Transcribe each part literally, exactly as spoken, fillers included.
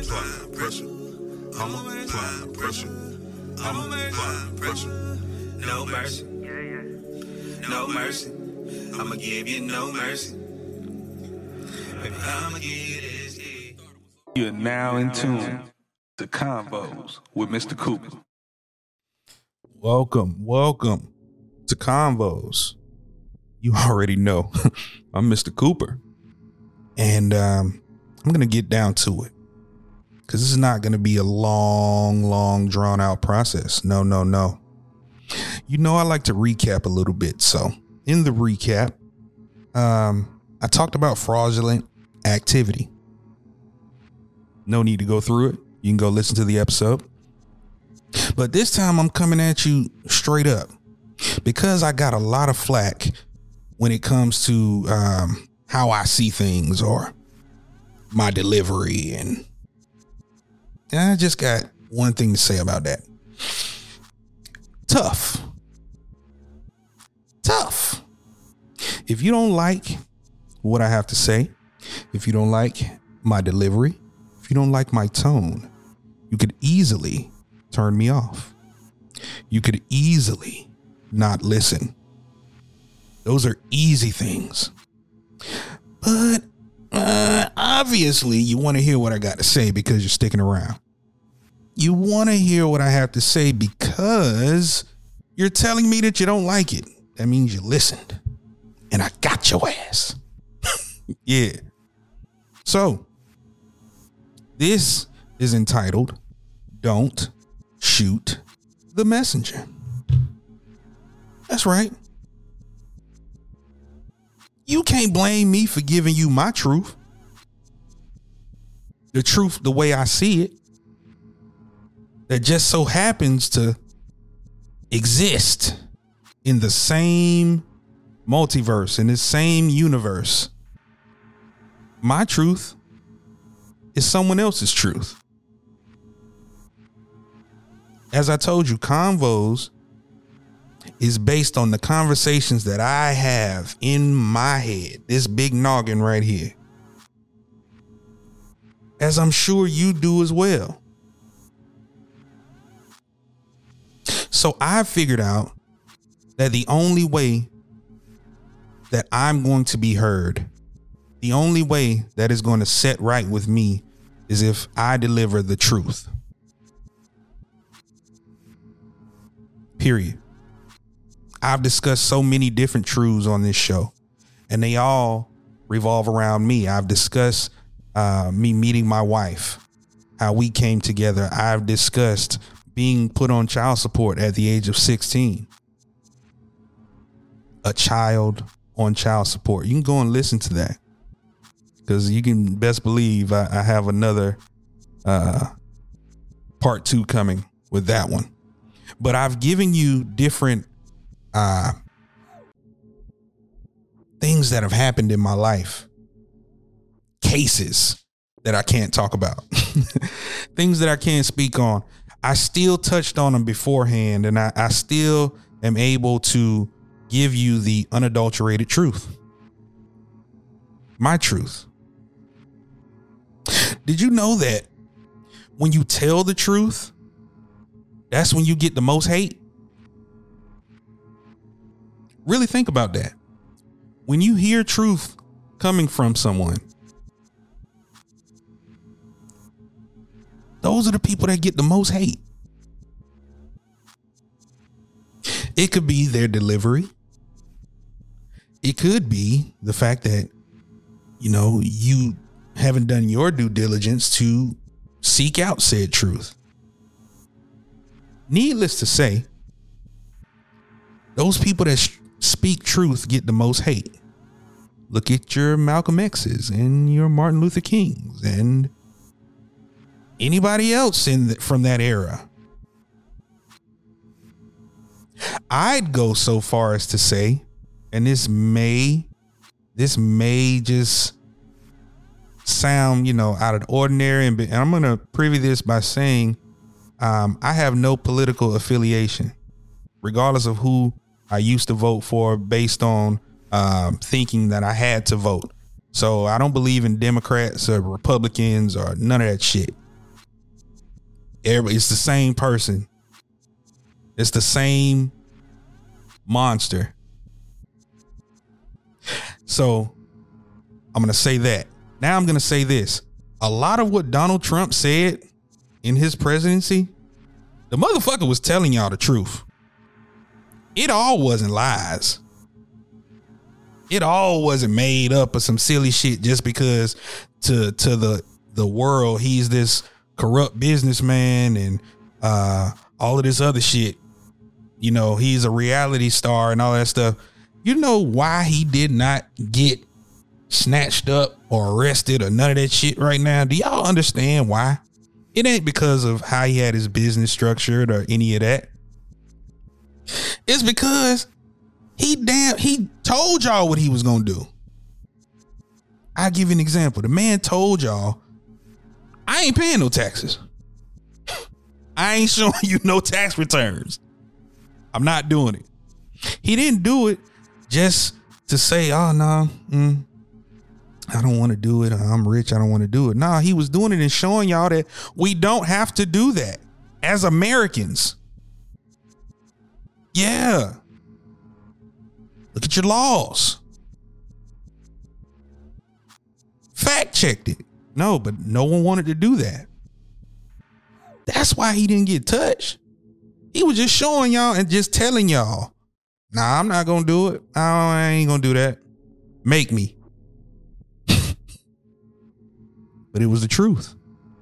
apply pressure. I'm applying pressure. I'm applying pressure. No mercy. No mercy. I'ma give you no mercy. Baby, I'ma give you this. You're now in tune to Convos with Mister Cooper. Welcome, welcome to Convos. You already know I'm Mister Cooper, and um, I'm gonna get down to it because this is not gonna be a long, long, drawn out process. No, no, no. You know, I like to recap a little bit. So in the recap, um, I talked about fraudulent activity. No need to go through it. You can go listen to the episode. But this time I'm coming at you straight up because I got a lot of flack when it comes to um, how I see things or my delivery. And I just got one thing to say about that. Tough. Tough. If you don't like what I have to say, if you don't like my delivery, if you don't like my tone, you could easily turn me off. You could easily not listen. Those are easy things. But uh, obviously you want to hear what I got to say because you're sticking around. You want to hear what I have to say because you're telling me that you don't like it. That means you listened. And I got your ass. Yeah. So this is entitled Don't Shoot the Messenger. That's right. You can't blame me for giving you my truth. The truth the way I see it. That just so happens to exist in the same multiverse, in the same universe. My truth is someone else's truth. As I told you, Convos is based on the conversations that I have in my head, this big noggin right here. As I'm sure you do as well. So I figured out that the only way that I'm going to be heard, the only way that is going to set right with me is if I deliver the truth. Period. I've discussed so many different truths on this show, and they all revolve around me. I've discussed uh, me meeting my wife, how we came together. I've discussed being put on child support at the age of sixteen. A child on child support. You can go and listen to that because you can best believe I, I have another uh, part two coming with that one. But I've given you different uh, things that have happened in my life. Cases that I can't talk about. Things that I can't speak on. I still touched on them beforehand, and I, I still am able to give you the unadulterated truth. My truth. Did you know that when you tell the truth, that's when you get the most hate? Really think about that. When you hear truth coming from someone, those are the people that get the most hate. It could be their delivery. It could be the fact that, you know, you haven't done your due diligence to seek out said truth. Needless to say, those people that sh- speak truth get the most hate. Look at your Malcolm X's and your Martin Luther Kings and anybody else in the, from that era. I'd go so far as to say, and this may, this may just sound, you know, out of the ordinary, and, and I'm going to preview this by saying, um, I have no political affiliation, regardless of who I used to vote for based on um, thinking that I had to vote. So I don't believe in Democrats or Republicans or none of that shit. Everybody, it's the same person. It's the same monster. So I'm going to say that. Now I'm going to say this. A lot of what Donald Trump said in his presidency, the motherfucker was telling y'all the truth. It all wasn't lies. It all wasn't made up of some silly shit just because to to the the world he's this corrupt businessman and uh, all of this other shit. You know, he's a reality star and all that stuff. You know why he did not get snatched up or arrested or none of that shit right now? Do y'all understand why? It ain't because of how he had his business structured or any of that. It's because he damn he told y'all what he was gonna do. I'll give you an example. The man told y'all, I ain't paying no taxes. I ain't showing you no tax returns. I'm not doing it. He didn't do it just to say, oh no, mm, I don't want to do it. I'm rich. I don't want to do it. Nah, he was doing it and showing y'all that we don't have to do that as Americans. Yeah. Look at your laws. Fact checked it. No, but no one wanted to do that. That's why he didn't get touched. He was just showing y'all and just telling y'all, nah, I'm not going to do it. I ain't going to do that. Make me. But it was the truth.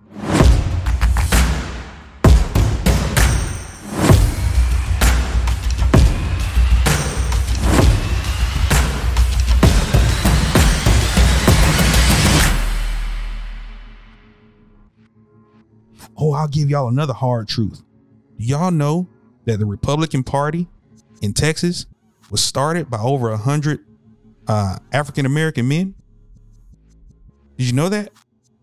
Oh, I'll give y'all another hard truth. Do y'all know that the Republican Party in Texas was started by over a hundred uh, African-American men? Did you know that?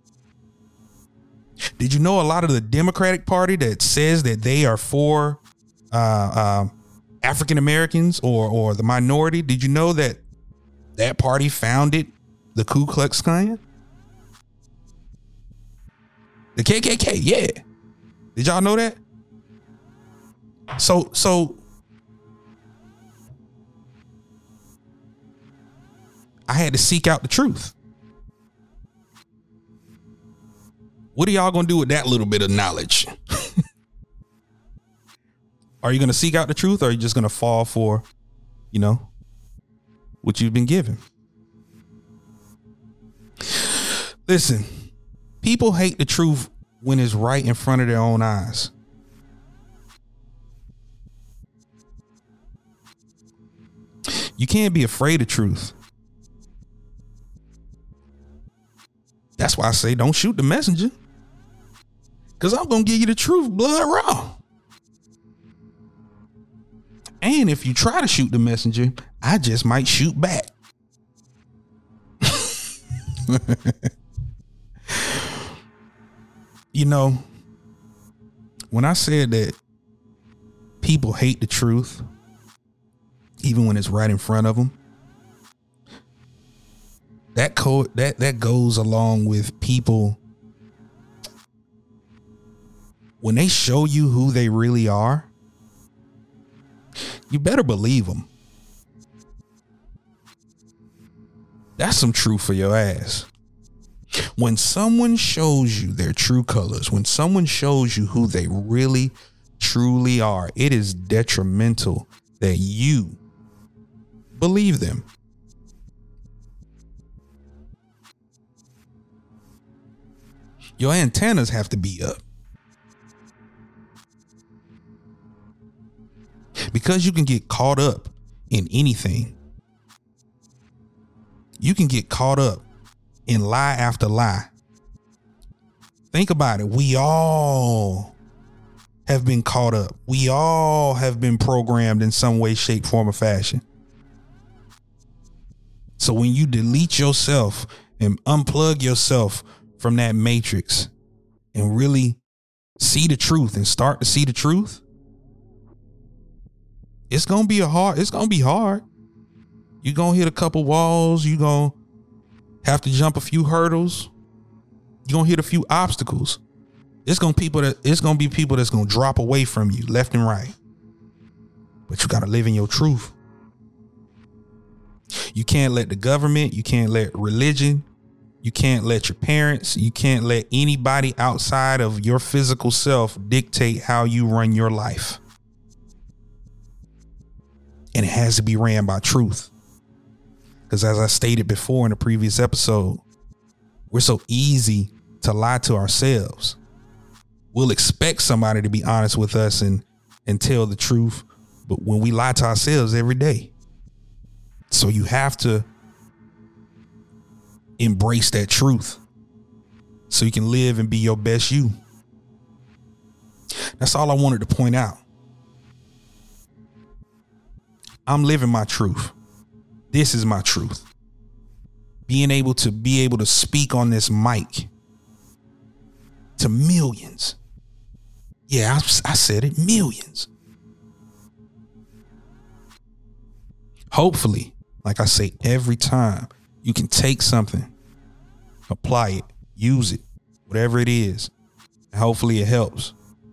Did you know a lot of the Democratic Party that says that they are for uh, uh, African-Americans or, or the minority? Did you know that that party founded the Ku Klux Klan? The K K K, yeah. Did y'all know that? So, so I had to seek out the truth. What are y'all gonna do with that little bit of knowledge? Are you gonna seek out the truth, or are you just gonna fall for, you know, what you've been given? Listen. People hate the truth when it's right in front of their own eyes. You can't be afraid of truth. That's why I say don't shoot the messenger. Because I'm going to give you the truth blood raw. And if you try to shoot the messenger, I just might shoot back. You know, when I said that people hate the truth, even when it's right in front of them, that co- that that goes along with people when they show you who they really are. You better believe them. That's some truth for your ass. When someone shows you their true colors, when someone shows you who they really, truly are, it is detrimental that you believe them. Your antennas have to be up. Because you can get caught up in anything. You can get caught up in lie after lie. Think about it. We all have been caught up. We all have been programmed in some way, shape, form, or fashion. So when you delete yourself and unplug yourself from that matrix and really see the truth and start to see the truth, it's going to be a hard, it's going to be hard. You're going to hit a couple walls. You're going to have to jump a few hurdles. You're going to hit a few obstacles. It's gonna people that it's gonna be people that's gonna drop away from you left and right. But you gotta live in your truth. You can't let the government, you can't let religion, you can't let your parents, you can't let anybody outside of your physical self dictate how you run your life. And it has to be ran by truth. Because as I stated before in a previous episode, we're so easy to lie to ourselves. We'll expect somebody to be honest with us and, and tell the truth. But when we lie to ourselves every day. So you have to embrace that truth so you can live and be your best you. That's all I wanted to point out. I'm living my truth. This is my truth. Being able to be able to speak on this mic to millions. Yeah, I, I said it, millions. Hopefully, like I say every time, you can take something, apply it, use it, whatever it is. And hopefully it helps.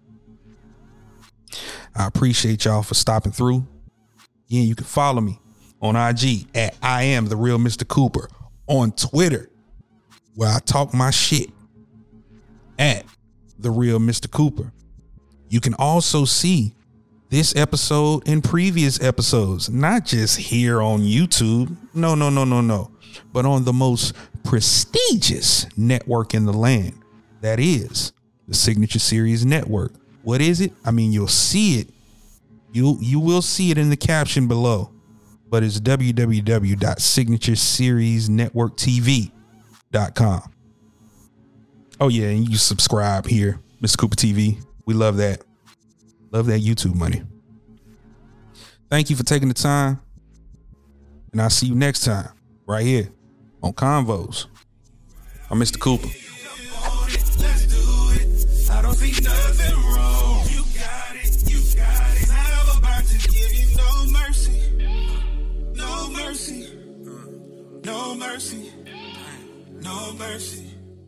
I appreciate y'all for stopping through. Yeah, you can follow me on I G at I am the real Mister Cooper, on Twitter where I talk my shit at the real Mister Cooper. You can also see this episode and previous episodes, not just here on YouTube. No, no, no, no, no. But on the most prestigious network in the land. That is the Signature Series Network. What is it? I mean, you'll see it. You you will see it in the caption below. But it's w w w dot signature series network t v dot com. Oh, yeah. And you subscribe here, Mister Cooper T V. We love that. Love that YouTube money. Thank you for taking the time. And I'll see you next time right here on Convos. I'm Mister Cooper. Let's do it. I don't see nothing wrong. You got it. You got it. I'm about to give you no mercy. No mercy. No mercy. No mercy.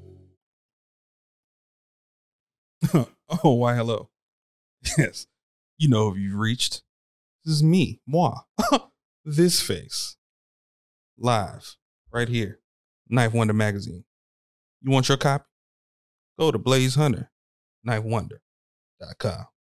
Oh, why hello. Yes. You know who you've reached. This is me, moi. This face. Live. Right here. Knife Wonder Magazine. You want your copy? Go to Blaze Hunter, knife wonder dot com.